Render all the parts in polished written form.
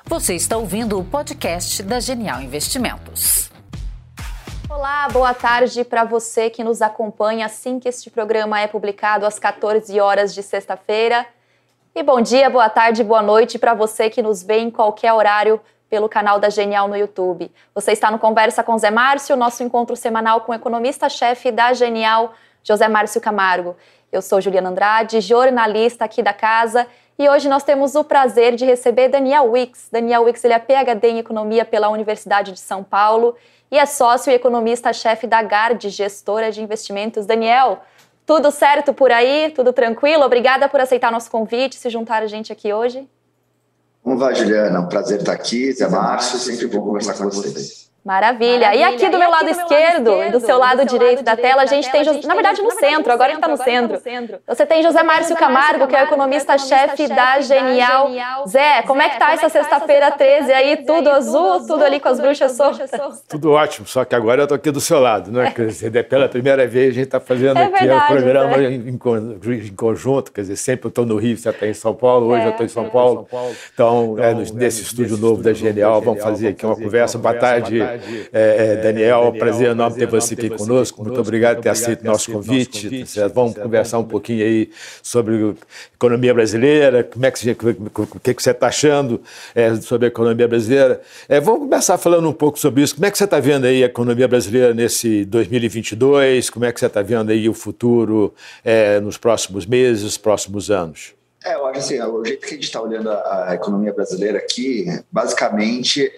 Você está ouvindo o podcast da Genial Investimentos. Olá, boa tarde para você que nos acompanha assim que este programa é publicado às 14 horas de sexta-feira. E bom dia, boa tarde, boa noite para você que nos vê em qualquer horário pelo canal da Genial no YouTube. Você está no Conversa com Zé Márcio, nosso encontro semanal com o economista-chefe da Genial, José Márcio Camargo. Eu sou Juliana Andrade, jornalista aqui da casa, e hoje nós temos o prazer de receber Daniel Wicks. Daniel Wicks, ele é PhD em Economia pela Universidade de São Paulo e é sócio e economista-chefe da Gard, gestora de investimentos. Daniel, tudo certo por aí? Tudo tranquilo? Obrigada por aceitar nosso convite, se juntar a gente aqui hoje. Como vai, Juliana? Um prazer estar aqui. Zé Márcio, sempre bom conversar com vocês. Maravilha. E aqui do meu lado esquerdo e do seu lado direito da tela, a gente tem, na verdade, no centro, agora ele está no centro. Você tem José Márcio Camargo, que é o economista-chefe da Genial. Zé, como é que tá essa sexta-feira 13 aí? Tudo azul, tudo ali com as bruxas soltas? Tudo ótimo, só que agora eu tô aqui do seu lado, né? Quer dizer, pela primeira vez a gente está fazendo aqui o programa em conjunto, quer dizer, sempre eu estou no Rio, você está em São Paulo, hoje eu estou em São Paulo. Então, nesse estúdio novo da Genial, vamos fazer aqui uma conversa. Boa tarde, Daniel, prazer enorme ter você aqui conosco, muito obrigado por ter aceito o nosso convite. Vamos conversar um pouquinho aí sobre economia brasileira, o que você está achando sobre a economia brasileira. Vamos começar falando um pouco sobre isso. Como é que você está vendo aí a economia brasileira nesse 2022? Como é que você está vendo aí o futuro nos próximos meses, próximos anos? Eu acho assim, o jeito que a gente está olhando a economia brasileira aqui, basicamente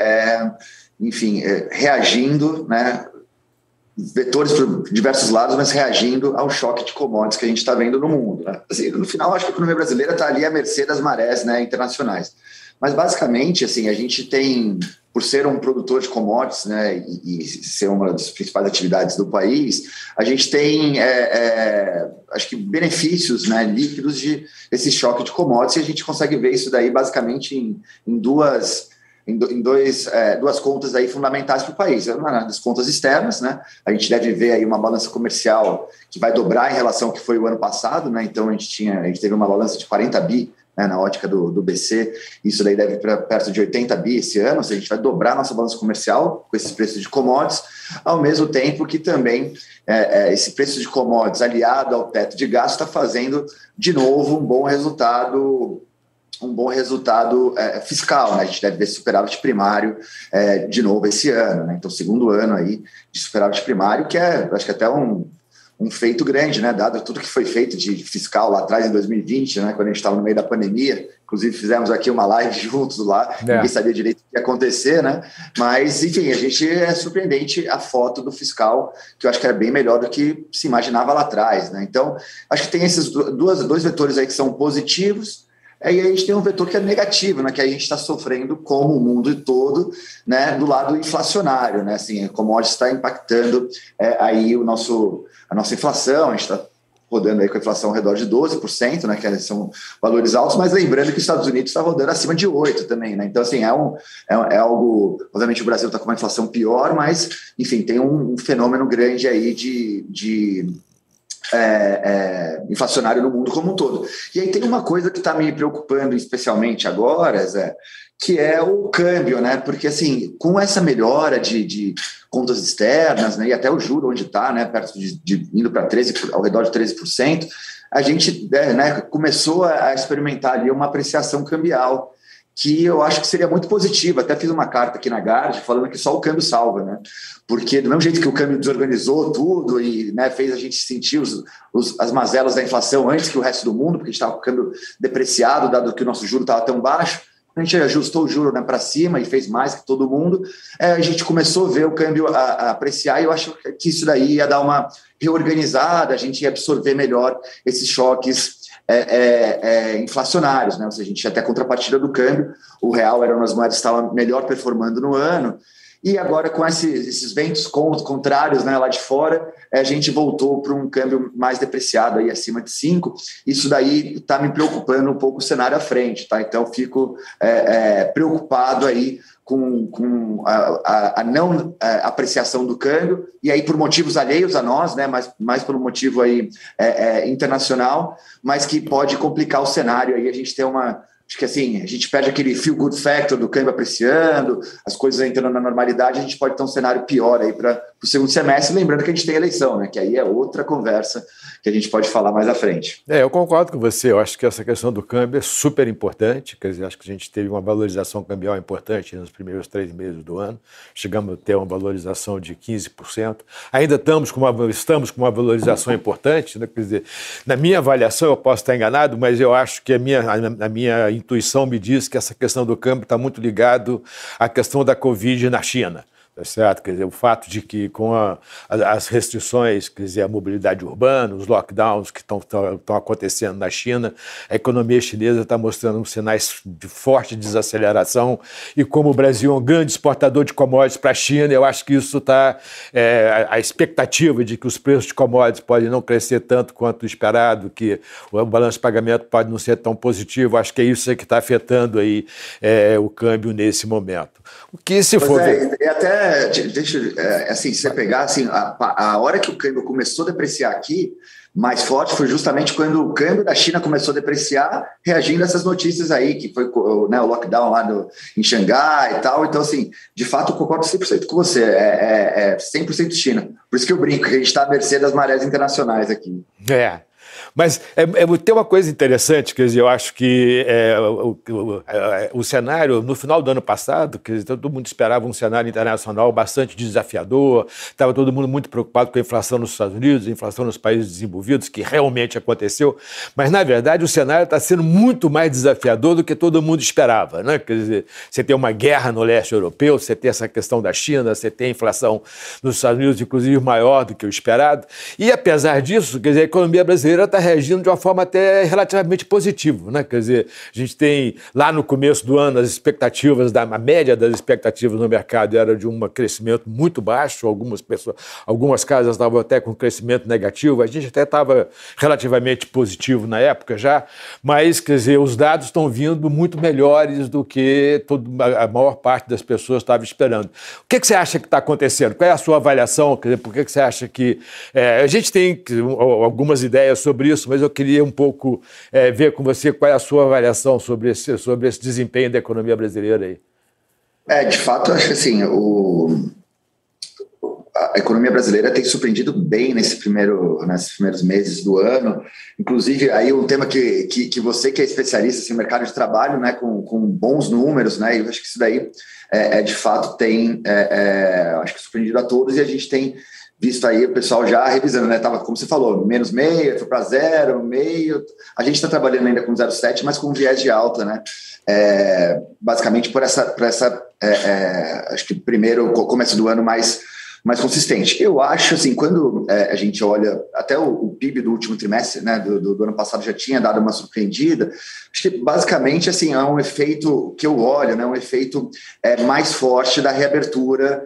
reagindo, né, vetores por diversos lados, mas reagindo ao choque de commodities que a gente está vendo no mundo. Né? Assim, no final, acho que a economia brasileira está ali à mercê das marés, né, internacionais. Mas, basicamente, assim, a gente tem, por ser um produtor de commodities, né, e ser uma das principais atividades do país, a gente tem, acho que, benefícios, né, líquidos desse choque de commodities, e a gente consegue ver isso daí, basicamente, em duas contas aí fundamentais para o país. Uma das contas externas, né? A gente deve ver aí uma balança comercial que vai dobrar em relação ao que foi o ano passado, né? Então a gente teve uma balança de 40 bi, né, na ótica do BC, isso daí deve ir para perto de 80 bi esse ano, ou seja, a gente vai dobrar a nossa balança comercial com esses preços de commodities, ao mesmo tempo que também esse preço de commodities aliado ao teto de gasto está fazendo de novo um bom resultado fiscal, né? A gente deve ver superávit primário de novo esse ano, né? Então, segundo ano aí de superávit primário, que acho que até um feito grande, né? Dado tudo que foi feito de fiscal lá atrás em 2020, né? Quando a gente estava no meio da pandemia, inclusive fizemos aqui uma live juntos lá, ninguém sabia direito o que ia acontecer, né? Mas, enfim, a gente é surpreendente a foto do fiscal, que eu acho que era bem melhor do que se imaginava lá atrás, né? Então, acho que tem esses dois vetores aí que são positivos. E aí a gente tem um vetor que é negativo, né, que a gente está sofrendo, como o mundo todo, né, do lado inflacionário, né, assim, a commodities está impactando aí a nossa inflação, a gente está rodando aí com a inflação ao redor de 12%, né, que são valores altos, mas lembrando que os Estados Unidos está rodando acima de 8% também, né, então assim, é algo, obviamente o Brasil está com uma inflação pior, mas, enfim, tem um fenômeno grande aí de inflacionário no mundo como um todo. E aí tem uma coisa que está me preocupando especialmente agora, Zé, que é o câmbio, né? Porque assim, com essa melhora de contas externas, né, e até o juro onde está, né, perto de indo para 13%, ao redor de 13%, a gente começou a experimentar ali uma apreciação cambial, que eu acho que seria muito positivo. Até fiz uma carta aqui na Gard falando que só o câmbio salva, né? Porque do mesmo jeito que o câmbio desorganizou tudo e, né, fez a gente sentir as mazelas da inflação antes que o resto do mundo, porque a gente estava com o câmbio depreciado, dado que o nosso juro estava tão baixo, a gente ajustou o juro, né, para cima e fez mais que todo mundo, a gente começou a ver o câmbio a apreciar, e eu acho que isso daí ia dar uma reorganizada, a gente ia absorver melhor esses choques inflacionários, né? Ou seja, a gente tinha até a contrapartida do câmbio, o real era uma das moedas que estava melhor performando no ano, e agora com esses ventos contrários, né, lá de fora, a gente voltou para um câmbio mais depreciado, aí acima de 5, isso daí está me preocupando um pouco o cenário à frente, tá? Então fico preocupado aí com a não apreciação do câmbio, e aí por motivos alheios a nós, né, mais pelo motivo aí, internacional, mas que pode complicar o cenário, aí a gente tem uma acho que assim, a gente perde aquele feel good factor do câmbio apreciando, as coisas entrando na normalidade, a gente pode ter um cenário pior aí para o segundo semestre, lembrando que a gente tem eleição, né? Que aí é outra conversa que a gente pode falar mais à frente. Eu concordo com você, eu acho que essa questão do câmbio é super importante, quer dizer, acho que a gente teve uma valorização cambial importante nos primeiros 3 meses do ano, chegamos a ter uma valorização de 15%, ainda estamos com uma valorização importante, né? Quer dizer, na minha avaliação, eu posso estar enganado, mas eu acho que a minha intuição me diz que essa questão do câmbio está muito ligado à questão da Covid na China. Tá certo? Quer dizer, o fato de que com as restrições, quer dizer, a mobilidade urbana, os lockdowns que estão acontecendo na China, a economia chinesa está mostrando sinais de forte desaceleração e como o Brasil é um grande exportador de commodities para a China, eu acho que isso está... a expectativa de que os preços de commodities podem não crescer tanto quanto esperado, que o balanço de pagamento pode não ser tão positivo, acho que é isso que está afetando aí, o câmbio nesse momento. O que se for... assim, se você pegar, assim, a hora que o câmbio começou a depreciar aqui, mais forte foi justamente quando o câmbio da China começou a depreciar, reagindo a essas notícias aí, que foi, né, o lockdown lá em Xangai e tal. Então, assim, de fato, eu concordo 100% com você, é 100% China. Por isso que eu brinco, que a gente está à mercê das marés internacionais aqui. Mas tem uma coisa interessante, quer dizer, eu acho que o cenário, no final do ano passado, quer dizer, todo mundo esperava um cenário internacional bastante desafiador, estava todo mundo muito preocupado com a inflação nos Estados Unidos, a inflação nos países desenvolvidos, que realmente aconteceu, mas, na verdade, o cenário está sendo muito mais desafiador do que todo mundo esperava, né? Quer dizer, você tem uma guerra no leste europeu, você tem essa questão da China, você tem a inflação nos Estados Unidos, inclusive, maior do que o esperado, e, apesar disso, quer dizer, a economia brasileira está reagindo de uma forma até relativamente positiva, né? Quer dizer, a gente tem lá no começo do ano as expectativas, a média das expectativas no mercado era de um crescimento muito baixo, algumas casas estavam até com crescimento negativo, a gente até estava relativamente positivo na época já, mas, quer dizer, os dados estão vindo muito melhores do que a maior parte das pessoas estava esperando. O que você acha que está acontecendo? Qual é a sua avaliação? Quer dizer, por que você acha que... a gente tem algumas ideias sobre isso, mas eu queria um pouco ver com você qual é a sua avaliação sobre esse desempenho da economia brasileira aí. De fato, acho que assim, a economia brasileira tem surpreendido bem nesses primeiros meses do ano. Inclusive, aí um tema que você que é especialista assim, no mercado de trabalho, né, com bons números, né, eu acho que isso daí de fato tem acho que surpreendido a todos, e a gente tem visto aí o pessoal já revisando, né? Tava, como você falou, menos meio, foi para 0,5. A gente está trabalhando ainda com 0,7, mas com viés de alta, né? Basicamente por essa acho que primeiro começo do ano mais consistente. Eu acho, assim, quando a gente olha até o PIB do último trimestre, né, do ano passado já tinha dado uma surpreendida, acho que basicamente, assim, é um efeito que eu olho, né, um efeito mais forte da reabertura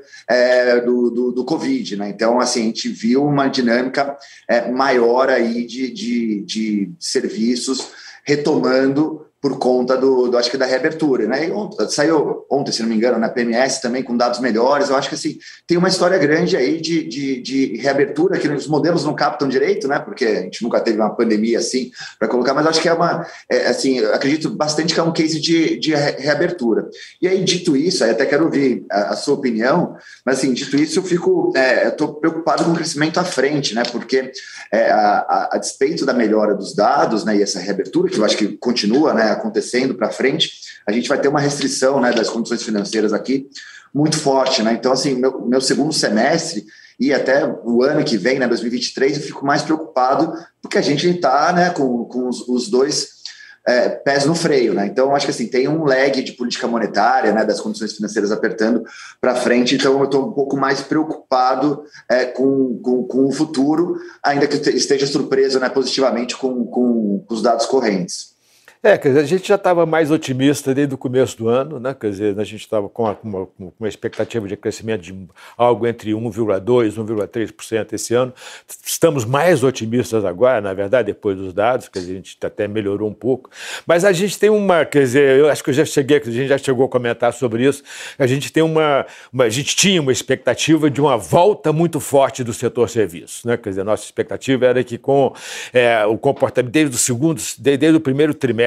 do Covid, né, então, assim, a gente viu uma dinâmica maior aí de serviços retomando por conta acho que da reabertura, né? Saiu ontem, se não me engano, na PMS também com dados melhores. Eu acho que assim, tem uma história grande aí de reabertura, que os modelos não captam direito, né? Porque a gente nunca teve uma pandemia assim para colocar, mas acho que assim, eu acredito bastante que é um case de reabertura. E aí, dito isso, aí até quero ouvir a sua opinião, mas assim, dito isso, eu estou preocupado com o crescimento à frente, né? Porque a despeito da melhora dos dados, né, e essa reabertura, que eu acho que continua, né, acontecendo para frente, a gente vai ter uma restrição, né, das condições financeiras aqui muito forte, né? Então, assim, meu segundo semestre e até o ano que vem, né, 2023, eu fico mais preocupado porque a gente está, né, com os dois pés no freio, né? Então, acho que assim, tem um lag de política monetária, né, das condições financeiras apertando para frente, então eu estou um pouco mais preocupado com o futuro, ainda que esteja surpreso, né, positivamente com os dados correntes. Quer dizer, a gente já estava mais otimista desde o começo do ano, né? Quer dizer, a gente estava com uma expectativa de crescimento de algo entre 1,2% e 1,3% esse ano. Estamos mais otimistas agora, na verdade, depois dos dados, quer dizer, a gente até melhorou um pouco. Mas a gente tem quer dizer, eu acho que a gente já chegou a comentar sobre isso, a gente tinha uma expectativa de uma volta muito forte do setor serviços, né? Quer dizer, a nossa expectativa era que com o comportamento desde o primeiro trimestre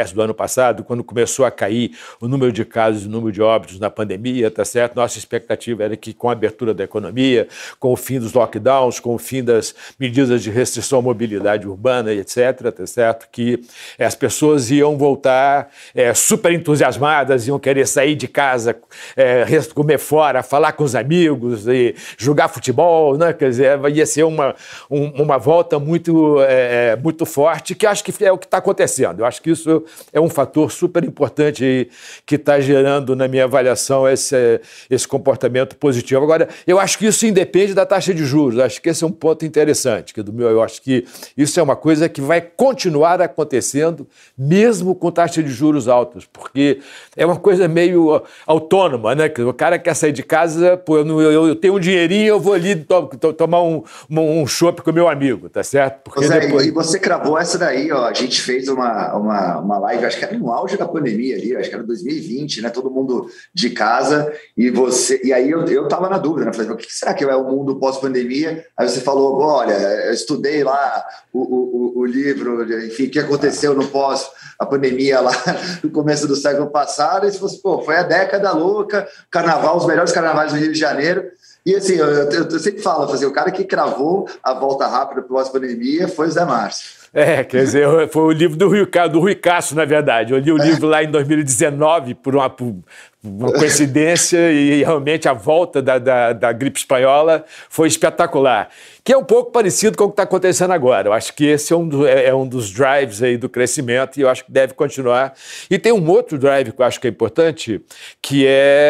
começo do ano passado, quando começou a cair o número de casos e o número de óbitos na pandemia, tá certo? Nossa expectativa era que com a abertura da economia, com o fim dos lockdowns, com o fim das medidas de restrição à mobilidade urbana e etc., tá certo? Que as pessoas iam voltar super entusiasmadas, iam querer sair de casa, comer fora, falar com os amigos e jogar futebol, né? Quer dizer, ia ser uma volta muito forte, que acho que é o que está acontecendo. Eu acho que isso é um fator super importante que está gerando, na minha avaliação, esse comportamento positivo. Agora, eu acho que isso independe da taxa de juros. Eu acho que esse é um ponto interessante. Eu acho que isso é uma coisa que vai continuar acontecendo, mesmo com taxa de juros altas, porque é uma coisa meio autônoma, né? O cara quer sair de casa, pô, eu tenho um dinheirinho, eu vou ali tomar um chopp com meu amigo, tá certo? Porque e você cravou essa daí, ó. A gente fez uma live, acho que era no auge da pandemia ali, acho que era 2020, né? Todo mundo de casa, e aí eu tava na dúvida, né? Falei, o que será que é o mundo pós-pandemia? Aí você falou, olha, eu estudei lá o livro, enfim, o que aconteceu no a pandemia lá no começo do século passado, e se fosse, foi a década louca, carnaval, os melhores carnavais do Rio de Janeiro. E assim, eu sempre falo, o cara que cravou a volta rápida pós-pandemia foi o Zé Márcio. Quer dizer, foi o livro do Rui Castro, na verdade. Eu li o livro lá em 2019, por uma coincidência, e realmente a volta da gripe espanhola foi espetacular. Que é um pouco parecido com o que está acontecendo agora. Eu acho que esse é um dos drives aí do crescimento, e eu acho que deve continuar. E tem um outro drive que eu acho que é importante, que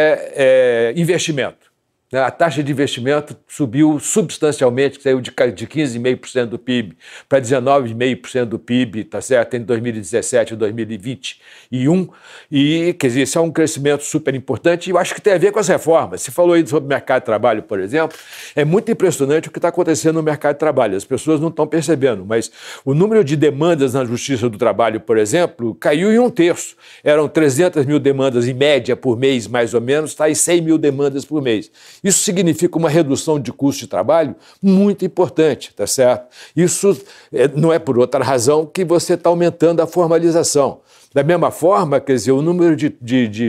é investimento. A taxa de investimento subiu substancialmente, saiu de 15,5% do PIB para 19,5% do PIB, tá certo? Em 2017 e 2021. E, quer dizer, isso é um crescimento super importante, e eu acho que tem a ver com as reformas. Você falou aí sobre o mercado de trabalho, por exemplo. É muito impressionante o que está acontecendo no mercado de trabalho. As pessoas não estão percebendo, mas o número de demandas na Justiça do Trabalho, por exemplo, caiu em 1/3. Eram 300 mil demandas em média por mês, mais ou menos, está aí 100 mil demandas por mês. Isso significa uma redução de custo de trabalho muito importante, tá certo? Isso não é por outra razão que você está aumentando a formalização. Da mesma forma, quer dizer, o número de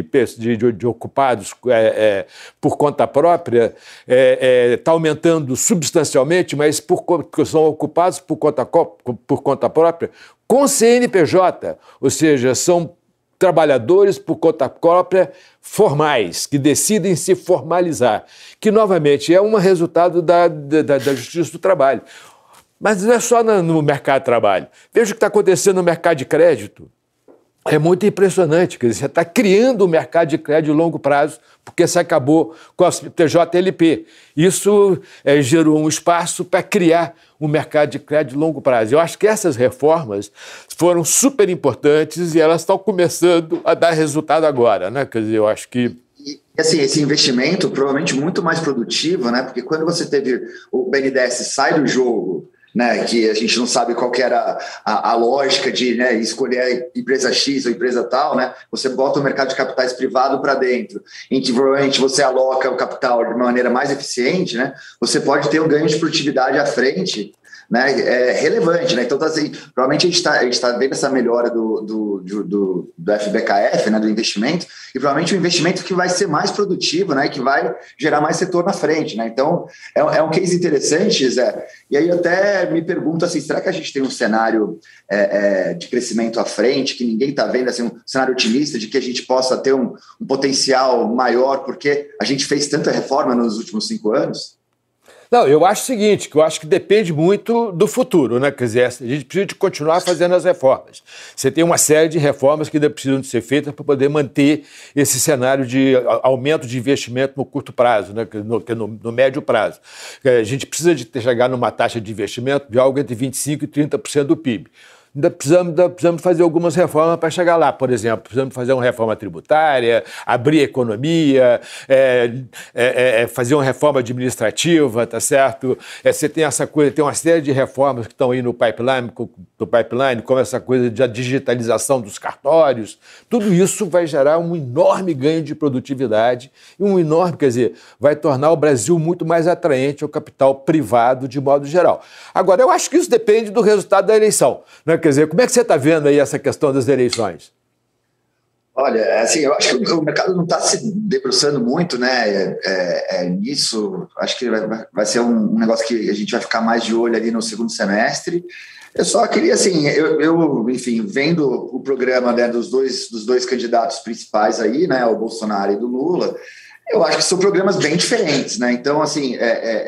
ocupados por conta própria está aumentando substancialmente, mas porque são ocupados por conta própria com CNPJ, ou seja, são trabalhadores por conta própria formais, que decidem se formalizar, que, novamente, é um resultado da Justiça do Trabalho. Mas não é só no mercado de trabalho. Veja o que está acontecendo no mercado de crédito. É muito impressionante, quer dizer, você está criando um mercado de crédito de longo prazo, porque você acabou com a TJLP. Isso gerou um espaço para criar um mercado de crédito de longo prazo. Eu acho que essas reformas foram super importantes e elas estão começando a dar resultado agora, né? Quer dizer, eu acho que... E assim, esse investimento provavelmente muito mais produtivo, né? Porque quando você teve o BNDES sai do jogo, né, que a gente não sabe qual que era a lógica de, né, escolher a empresa X ou a empresa tal, né, você bota o mercado de capitais privado para dentro, em que provavelmente você aloca o capital de uma maneira mais eficiente, né, você pode ter um ganho de produtividade à frente, né, relevante, né? Então, assim, provavelmente a gente tá vendo essa melhora do FBKF, né, do investimento, e provavelmente um investimento que vai ser mais produtivo, né, que vai gerar mais setor na frente, né? Então, é um case interessante, Zé. E aí eu até me pergunto assim, será que a gente tem um cenário de crescimento à frente, que ninguém está vendo, assim, um cenário otimista de que a gente possa ter um potencial maior, porque a gente fez tanta reforma nos últimos 5 anos? Não, eu acho o seguinte, que eu acho que depende muito do futuro, né? Quer dizer, a gente precisa de continuar fazendo as reformas. Você tem uma série de reformas que ainda precisam de ser feitas para poder manter esse cenário de aumento de investimento no curto prazo, né? No médio prazo. A gente precisa de chegar numa taxa de investimento de algo entre 25% e 30% do PIB. Ainda precisamos fazer algumas reformas para chegar lá. Por exemplo, precisamos fazer uma reforma tributária, abrir a economia, fazer uma reforma administrativa, tá certo? Você tem essa coisa, tem uma série de reformas que estão aí no pipeline, como essa coisa da digitalização dos cartórios. Tudo isso vai gerar um enorme ganho de produtividade e quer dizer, vai tornar o Brasil muito mais atraente ao capital privado de modo geral. Agora, eu acho que isso depende do resultado da eleição, né? Quer dizer, como é que você está vendo aí essa questão das eleições? Olha, assim, eu acho que o mercado não está se debruçando muito, né, nisso. Acho que vai ser um negócio que a gente vai ficar mais de olho ali no segundo semestre. Eu só queria, assim, enfim, vendo o programa, né, dos dois candidatos principais aí, né, o Bolsonaro e do Lula, eu acho que são programas bem diferentes, né? Então, assim,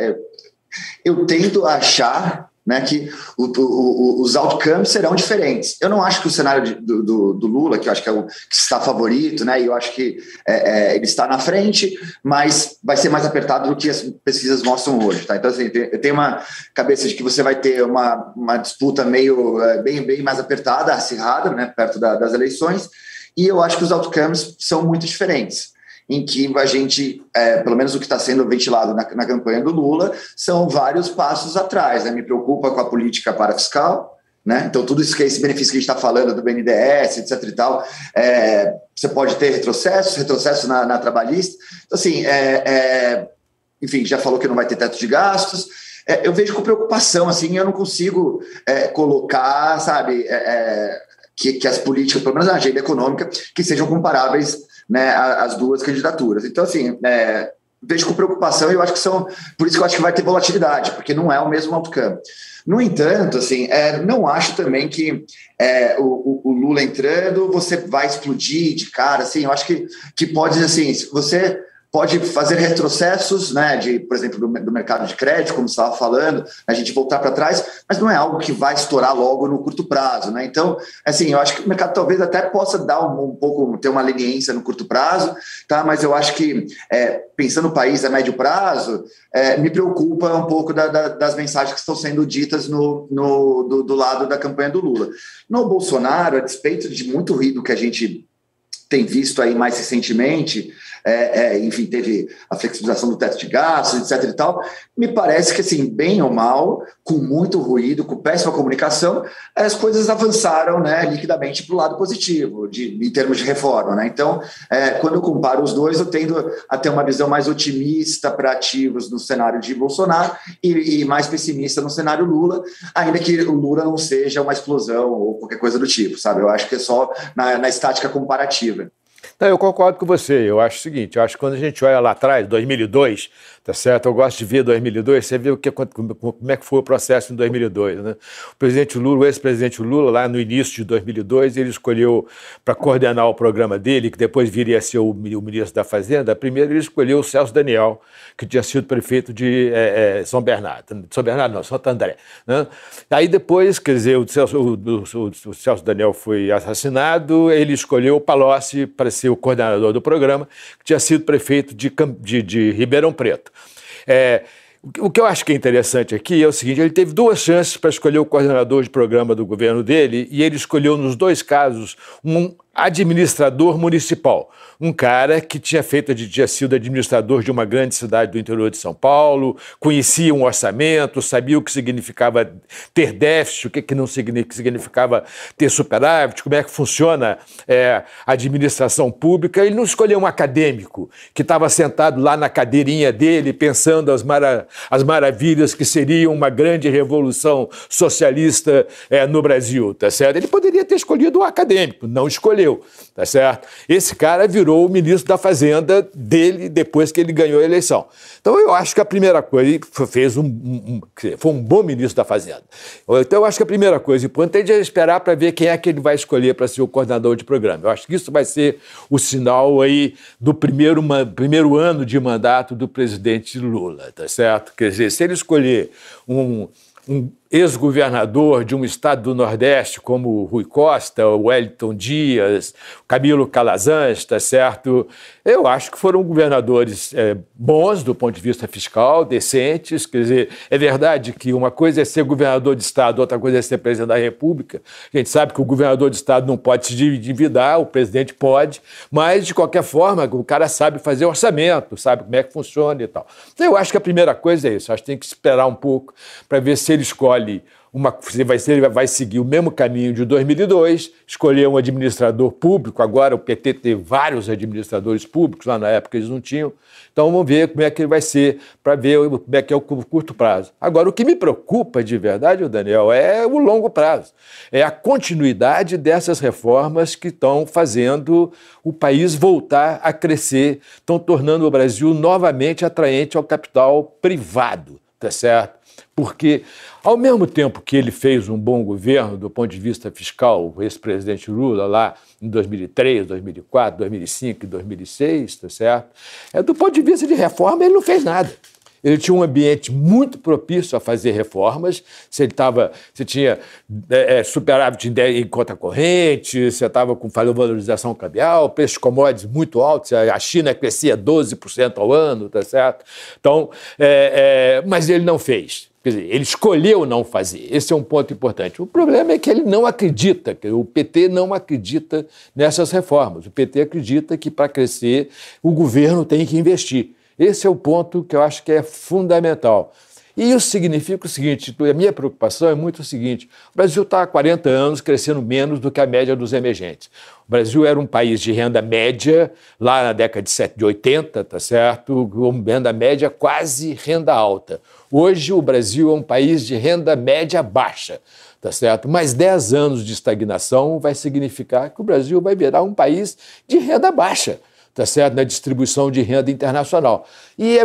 eu tento achar, né, que os outcomes serão diferentes. Eu não acho que o cenário do Lula, que eu acho que é o que está favorito, né, e eu acho que ele está na frente, mas vai ser mais apertado do que as pesquisas mostram hoje. Tá? Então, assim, eu tenho uma cabeça de que você vai ter uma disputa meio bem mais apertada, acirrada, né, perto das eleições, e eu acho que os outcomes são muito diferentes, em que a gente, pelo menos o que está sendo ventilado na campanha do Lula, são vários passos atrás. Né? Me preocupa com a política parafiscal, né? Então tudo isso que é esse benefício que a gente está falando do BNDES, etc. e tal, você pode ter retrocesso na trabalhista. Então, assim, enfim, já falou que não vai ter teto de gastos. Eu vejo com preocupação, assim, eu não consigo colocar, sabe, que as políticas, pelo menos na agenda econômica, que sejam comparáveis, né, as duas candidaturas. Então, assim, vejo com preocupação e eu acho que por isso que eu acho que vai ter volatilidade, porque não é o mesmo outcome. No entanto, assim, não acho também que o Lula entrando, você vai explodir de cara, assim, eu acho que pode, assim, você pode fazer retrocessos, né, por exemplo, do mercado de crédito, como você estava falando, a gente voltar para trás, mas não é algo que vai estourar logo no curto prazo, né? Então, assim, eu acho que o mercado talvez até possa dar um pouco, ter uma leniência no curto prazo, tá? Mas eu acho que, pensando no país a médio prazo, me preocupa um pouco das mensagens que estão sendo ditas do lado da campanha do Lula. No Bolsonaro, a despeito de muito ruído que a gente tem visto aí mais recentemente, enfim, teve a flexibilização do teto de gastos, etc. e tal, me parece que, assim, bem ou mal, com muito ruído, com péssima comunicação, as coisas avançaram, né, liquidamente para o lado positivo, em termos de reforma. Né? Então, quando eu comparo os dois, eu tendo a ter uma visão mais otimista para ativos no cenário de Bolsonaro e mais pessimista no cenário Lula, ainda que o Lula não seja uma explosão ou qualquer coisa do tipo, sabe? Eu acho que é só na estática comparativa. Não, eu concordo com você. Eu acho o seguinte, eu acho que quando a gente olha lá atrás, 2002, tá certo? Eu gosto de ver 2002, você vê como é que foi o processo em 2002, né? O presidente Lula, o ex-presidente Lula, lá no início de 2002, ele escolheu, para coordenar o programa dele, que depois viria a ser o ministro da Fazenda, primeiro ele escolheu o Celso Daniel, que tinha sido prefeito de São Bernardo. São Bernardo não, Santo André. Né? Aí depois, quer dizer, o Celso Daniel foi assassinado, ele escolheu o Palocci para ser o coordenador do programa, que tinha sido prefeito de Ribeirão Preto. O que eu acho que é interessante aqui é o seguinte, ele teve duas chances para escolher o coordenador de programa do governo dele e ele escolheu, nos dois casos, um administrador municipal, um cara que tinha sido administrador de uma grande cidade do interior de São Paulo, conhecia um orçamento, sabia o que significava ter déficit, o que não significava ter superávit, como é que funciona a administração pública. Ele não escolheu um acadêmico que estava sentado lá na cadeirinha dele, pensando as maravilhas que seria uma grande revolução socialista no Brasil, tá certo? Ele poderia ter escolhido um acadêmico, não escolheu. Tá certo? Esse cara virou o ministro da Fazenda dele depois que ele ganhou a eleição. Então eu acho que a primeira coisa, foi um bom ministro da Fazenda. Então eu acho que a primeira coisa importante é esperar para ver quem é que ele vai escolher para ser o coordenador de programa. Eu acho que isso vai ser o sinal aí do primeiro ano de mandato do presidente Lula, tá certo? Quer dizer, se ele escolher um ex-governador de um estado do Nordeste, como Rui Costa, Wellington Dias, Camilo Calazans, tá certo? Eu acho que foram governadores bons do ponto de vista fiscal, decentes. Quer dizer, é verdade que uma coisa é ser governador de estado, outra coisa é ser presidente da República. A gente sabe que o governador de estado não pode se endividar, o presidente pode, mas, de qualquer forma, o cara sabe fazer orçamento, sabe como é que funciona e tal. Então, eu acho que a primeira coisa é isso. Acho que tem que esperar um pouco para ver se ele escolhe vai seguir o mesmo caminho de 2002, escolher um administrador público. Agora o PT tem vários administradores públicos, lá na época eles não tinham. Então vamos ver como é que ele vai ser, para ver como é que é o curto prazo. Agora, o que me preocupa de verdade, Daniel, é o longo prazo. É a continuidade dessas reformas que estão fazendo o país voltar a crescer, estão tornando o Brasil novamente atraente ao capital privado, tá certo? Porque, ao mesmo tempo que ele fez um bom governo do ponto de vista fiscal, o ex-presidente Lula, lá em 2003, 2004, 2005 e 2006, tá certo? Do ponto de vista de reforma, ele não fez nada. Ele tinha um ambiente muito propício a fazer reformas. Você tinha superávit em conta corrente, você estava com valorização cambial, preços de commodities muito altos, a China crescia 12% ao ano, tá certo? Então, mas ele não fez. Quer dizer, ele escolheu não fazer. Esse é um ponto importante. O problema é que ele não acredita, que o PT não acredita nessas reformas. O PT acredita que, para crescer, o governo tem que investir. Esse é o ponto que eu acho que é fundamental. E isso significa o seguinte, a minha preocupação é muito o seguinte, o Brasil está há 40 anos crescendo menos do que a média dos emergentes. O Brasil era um país de renda média, lá na década de 80, tá certo? Com renda média quase renda alta. Hoje o Brasil é um país de renda média baixa, tá certo? Mais 10 anos de estagnação vai significar que o Brasil vai virar um país de renda baixa, tá certo? Na distribuição de renda internacional. E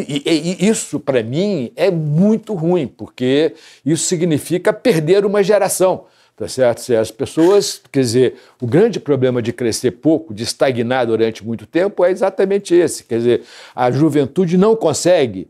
isso, para mim, é muito ruim, porque isso significa perder uma geração, tá certo? Se as pessoas, quer dizer, o grande problema de crescer pouco, de estagnar durante muito tempo, é exatamente esse. Quer dizer, a juventude não consegue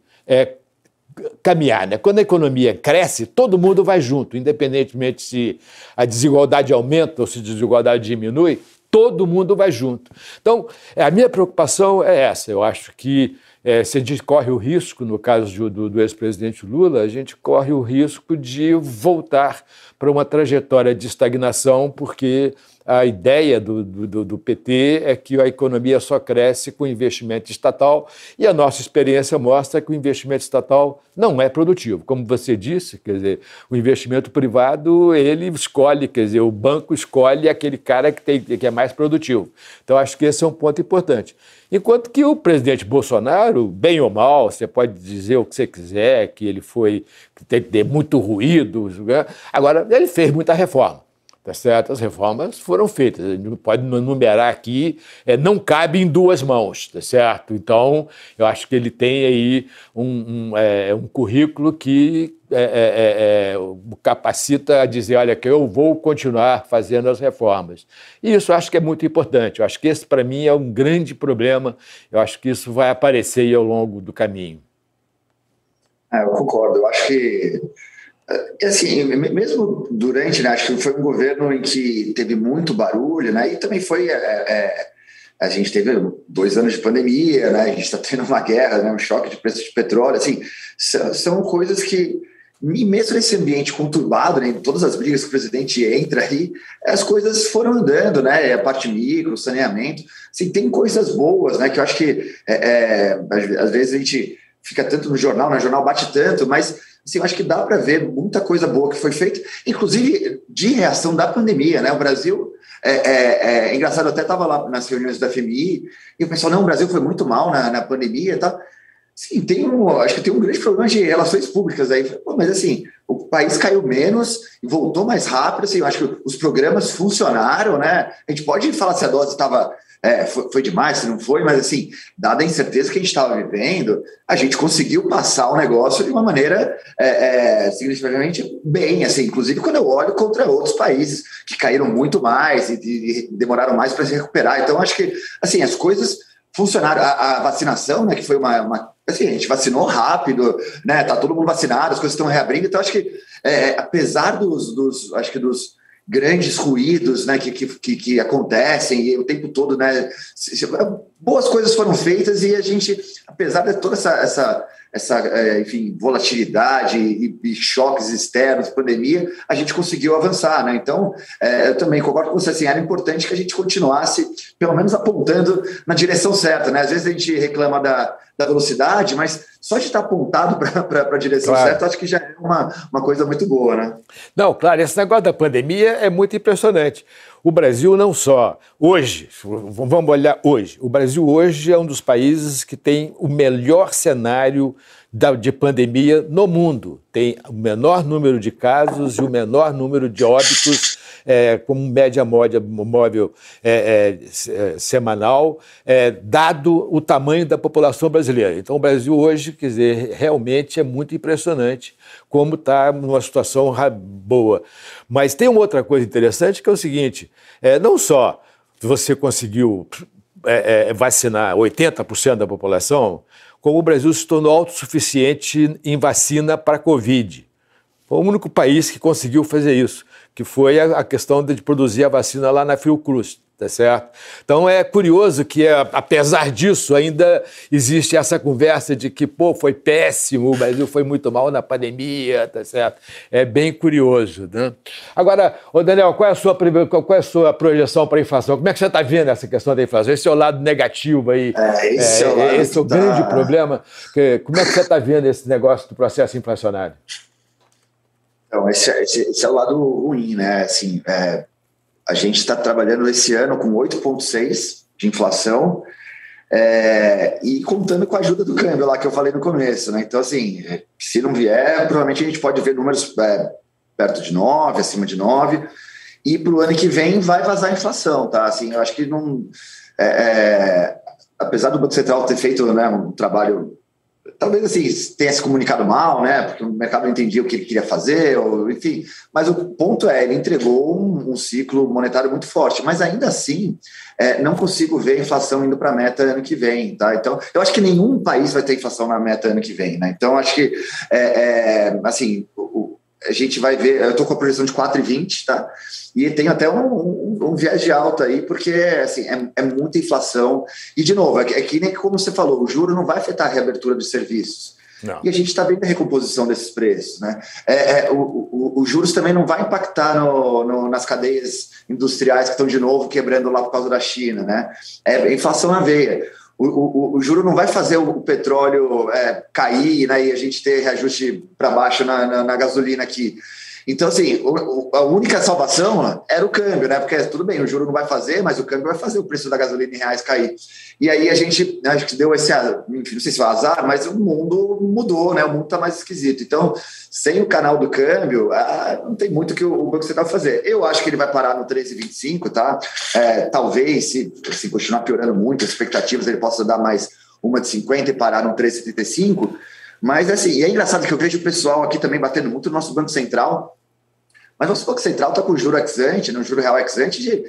caminhar, né? Quando a economia cresce, todo mundo vai junto, independentemente se a desigualdade aumenta ou se a desigualdade diminui, todo mundo vai junto. Então, a minha preocupação é essa. Eu acho que se a gente corre o risco, no caso do ex-presidente Lula, a gente corre o risco de voltar para uma trajetória de estagnação, porque a ideia do PT é que a economia só cresce com investimento estatal e a nossa experiência mostra que o investimento estatal não é produtivo. Como você disse, quer dizer, o investimento privado, ele escolhe, quer dizer, o banco escolhe aquele cara que é mais produtivo. Então, acho que esse é um ponto importante. Enquanto que o presidente Bolsonaro, bem ou mal, você pode dizer o que você quiser, que ele que tem que ter muito ruído, né? Agora, ele fez muita reforma. Tá certo? As reformas foram feitas, a gente pode enumerar aqui, não cabe em duas mãos, tá certo? Então, eu acho que ele tem aí um currículo que o capacita a dizer, olha, que eu vou continuar fazendo as reformas. E isso eu acho que é muito importante, eu acho que esse, para mim, é um grande problema, eu acho que isso vai aparecer aí ao longo do caminho. Eu concordo, eu acho que assim, mesmo durante, né, acho que foi um governo em que teve muito barulho, né, e também foi, a gente teve 2 anos de pandemia, né, a gente está tendo uma guerra, né, um choque de preço de petróleo, assim, são coisas que, e mesmo nesse ambiente conturbado, né, em todas as brigas que o presidente entra aí, as coisas foram andando, né, a parte micro, saneamento, assim, tem coisas boas, né, que eu acho que, às vezes a gente fica tanto no jornal bate tanto, mas assim, eu acho que dá para ver muita coisa boa que foi feita, inclusive de reação da pandemia, né? O Brasil, engraçado, eu até estava lá nas reuniões da FMI, e o pessoal, não, o Brasil foi muito mal na pandemia e tal. Sim, acho que tem um grande problema de relações públicas aí. Pô, mas assim, o país caiu menos e voltou mais rápido, assim, eu acho que os programas funcionaram, né? A gente pode falar se a dose estava... foi demais, se não foi, mas assim, dada a incerteza que a gente estava vivendo, a gente conseguiu passar o negócio de uma maneira significativamente bem, assim, inclusive quando eu olho contra outros países que caíram muito mais e demoraram mais para se recuperar. Então, acho que assim, as coisas funcionaram. A vacinação, né, que foi assim, a gente vacinou rápido, né, tá todo mundo vacinado, as coisas estão reabrindo, então acho que apesar dos grandes ruídos, né, que acontecem e o tempo todo, né, boas coisas foram feitas e a gente, apesar de toda essa enfim, volatilidade e choques externos, pandemia, a gente conseguiu avançar, né? Então, eu também concordo com você, assim, era importante que a gente continuasse, pelo menos apontando na direção certa, né? Às vezes a gente reclama da velocidade, mas só de estar apontado para a direção certa, acho que já é uma coisa muito boa, né? Não, claro, esse negócio da pandemia é muito impressionante. O Brasil não só, hoje, vamos olhar hoje, o Brasil hoje é um dos países que tem o melhor cenário de pandemia no mundo. Tem o menor número de casos e o menor número de óbitos, como média móvel semanal, dado o tamanho da população brasileira. Então, o Brasil hoje, quer dizer, realmente é muito impressionante como está numa situação boa. Mas tem uma outra coisa interessante, que é o seguinte, não só você conseguiu vacinar 80% da população, como o Brasil se tornou autossuficiente em vacina para a Covid. Foi o único país que conseguiu fazer isso, que foi a questão de produzir a vacina lá na Fiocruz, tá certo? Então é curioso que, apesar disso, ainda existe essa conversa de que, foi péssimo, o Brasil foi muito mal na pandemia, tá certo? É bem curioso, né? Agora, Daniel, qual é a sua projeção para a inflação? Como é que você está vendo essa questão da inflação? Esse é o lado negativo aí, esse é o grande problema. Como é que você está vendo esse negócio do processo inflacionário? Então, esse é o lado ruim, né? Assim, a gente está trabalhando esse ano com 8,6% de inflação e contando com a ajuda do câmbio lá que eu falei no começo, né? Então, assim, se não vier, provavelmente a gente pode ver números perto de 9%, acima de 9%, e para o ano que vem vai vazar a inflação, tá? Assim, eu acho que não... apesar do Banco Central ter feito, né, um trabalho... Talvez assim, tenha se comunicado mal, né? Porque o mercado não entendia o que ele queria fazer, enfim. Mas o ponto ele entregou um ciclo monetário muito forte. Mas ainda assim, não consigo ver a inflação indo para a meta ano que vem, tá? Então, eu acho que nenhum país vai ter inflação na meta ano que vem, né? Então, acho que, assim, a gente vai ver... Eu estou com a projeção de 4,20, tá? E tem até um viés de alta aí, porque assim, é muita inflação. E, de novo, é que nem como você falou, o juro não vai afetar a reabertura dos serviços. Não. E a gente está vendo a recomposição desses preços, né? Os juros também não vai impactar nas cadeias industriais que estão, de novo, quebrando lá por causa da China, né? É inflação na veia. O juro não vai fazer o petróleo cair, né, e a gente ter reajuste para baixo na gasolina aqui. Então, assim, a única salvação era o câmbio, né? Porque tudo bem, o juro não vai fazer, mas o câmbio vai fazer o preço da gasolina em reais cair. E aí acho que deu esse, enfim, não sei se foi azar, mas o mundo mudou, né? O mundo está mais esquisito. Então, sem o canal do câmbio, não tem muito que o Banco Central fazer. Eu acho que ele vai parar no 13,25, tá? Talvez, se continuar piorando muito as expectativas, ele possa dar mais uma de 50 e parar no 13,75. Mas, assim, e é engraçado que eu vejo o pessoal aqui também batendo muito no nosso Banco Central, mas nosso Banco Central está com o juro ex-ante, o juro real ex-ante de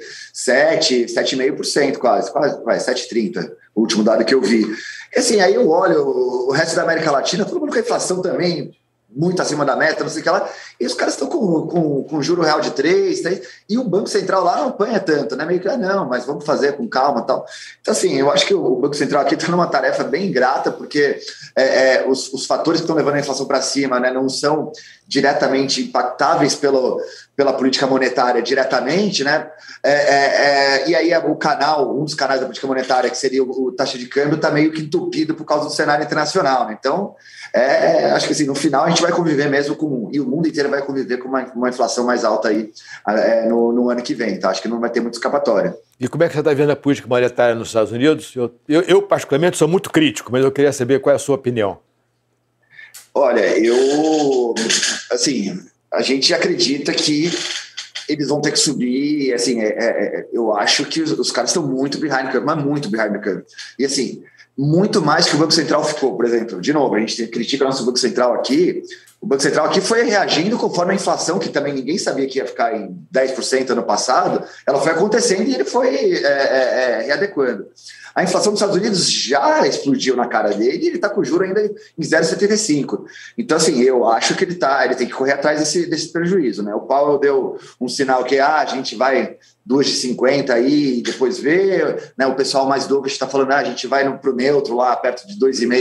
7,5% quase, vai, 7,30%, o último dado que eu vi. E, assim, aí eu olho o resto da América Latina, todo mundo com a inflação também muito acima da meta, não sei o que lá, e os caras estão com juro real de 3, e o Banco Central lá não apanha tanto, né? Meio que, não, mas vamos fazer com calma e tal. Então, assim, eu acho que o Banco Central aqui está numa tarefa bem ingrata, porque os fatores que estão levando a inflação para cima, né, não são diretamente impactáveis pela política monetária diretamente, né? E aí um dos canais da política monetária, que seria o taxa de câmbio, está meio que entupido por causa do cenário internacional, né? Então, acho que assim, no final a gente vai conviver mesmo e o mundo inteiro vai conviver com uma inflação mais alta aí no ano que vem, tá? Acho que não vai ter muita escapatória. E como é que você está vendo a política monetária nos Estados Unidos? Eu particularmente, sou muito crítico, mas eu queria saber qual é a sua opinião. Olha, assim, a gente acredita que eles vão ter que subir, assim, eu acho que os caras estão muito behind the curve, mas muito behind the curve. E assim, muito mais que o Banco Central ficou, por exemplo. De novo, a gente critica o nosso Banco Central aqui. O Banco Central aqui foi reagindo conforme a inflação, que também ninguém sabia que ia ficar em 10% ano passado, ela foi acontecendo e ele foi readequando. A inflação dos Estados Unidos já explodiu na cara dele e ele está com o juro ainda em 0,75. Então, assim, eu acho que ele tem que correr atrás desse prejuízo, né? O Powell deu um sinal que a gente vai 2,50 aí e depois vê, né? O pessoal mais dovish está falando, a gente vai para o neutro lá, perto de 2,5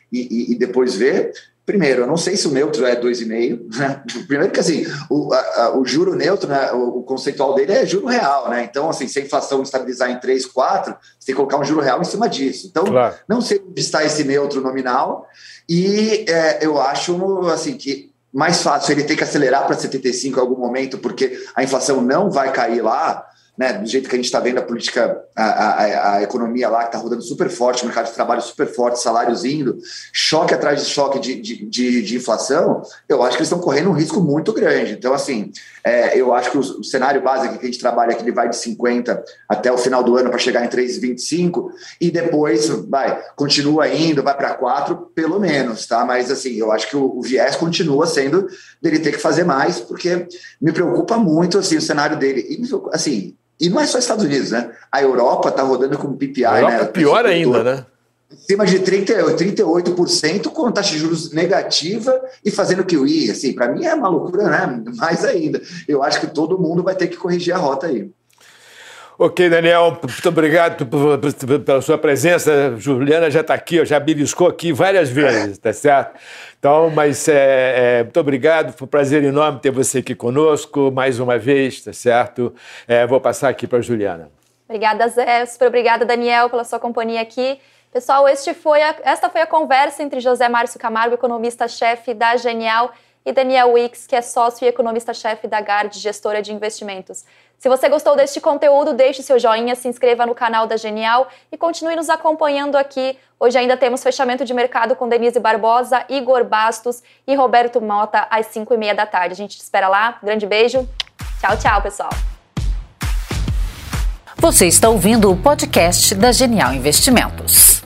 e depois ver. Primeiro, eu não sei se o neutro é 2,5, né? Primeiro que, assim, o juro neutro, né, o conceitual dele é juro real, né? Então, assim, se a inflação estabilizar em 3, 4, você tem que colocar um juro real em cima disso. Então, claro, não sei onde está esse neutro nominal e eu acho, assim, que mais fácil ele ter que acelerar para 75 em algum momento, porque a inflação não vai cair lá, né, do jeito que a gente está vendo a política, a economia lá que está rodando super forte, o mercado de trabalho super forte, salários indo, choque atrás de choque de inflação, eu acho que eles estão correndo um risco muito grande. Então, assim, eu acho que o cenário básico que a gente trabalha aqui, ele vai de 50 até o final do ano para chegar em 3,25 e depois continua indo, vai para 4, pelo menos, tá? Mas, assim, eu acho que o viés continua sendo dele ter que fazer mais, porque me preocupa muito, assim, o cenário dele. E, assim, e não é só Estados Unidos, né? A Europa está rodando com PPI, a Europa, né? Pior ainda, né? Acima de 38%, com taxa de juros negativa e fazendo QE. Assim, para mim é uma loucura, né? Mais ainda. Eu acho que todo mundo vai ter que corrigir a rota aí. Ok, Daniel, muito obrigado pela sua presença. Juliana já está aqui, já beliscou aqui várias vezes, tá certo? Então, mas muito obrigado, foi um prazer enorme ter você aqui conosco mais uma vez, tá certo? Vou passar aqui para a Juliana. Obrigada, Zé. Super obrigada, Daniel, pela sua companhia aqui. Pessoal, esta foi a conversa entre José Márcio Camargo, economista-chefe da Genial, e Daniel Wicks, que é sócio e economista-chefe da Gard, gestora de investimentos. Se você gostou deste conteúdo, deixe seu joinha, se inscreva no canal da Genial e continue nos acompanhando aqui. Hoje ainda temos fechamento de mercado com Denise Barbosa, Igor Bastos e Roberto Mota às 5h30 da tarde. A gente te espera lá. Grande beijo. Tchau, tchau, pessoal. Você está ouvindo o podcast da Genial Investimentos.